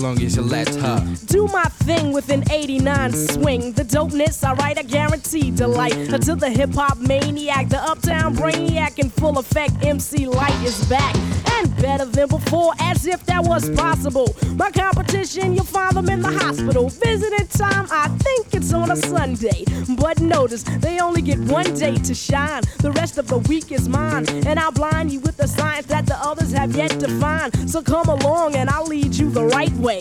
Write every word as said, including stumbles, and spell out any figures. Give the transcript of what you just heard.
long as you let her do my thing with an eighty-nine swing. The dopeness, alright, I guarantee delight. Until the hip-hop maniac, the uptown brainiac in full effect, M C Light is back. And better than before, as if that was possible. My competition, you'll find them in the hospital. Visiting time, I think it's on a Sunday. But notice, they only get one day to shine. The rest of the week is mine. And I'll blind you with the science that the others have yet to find. So come along and I'll lead you the right way.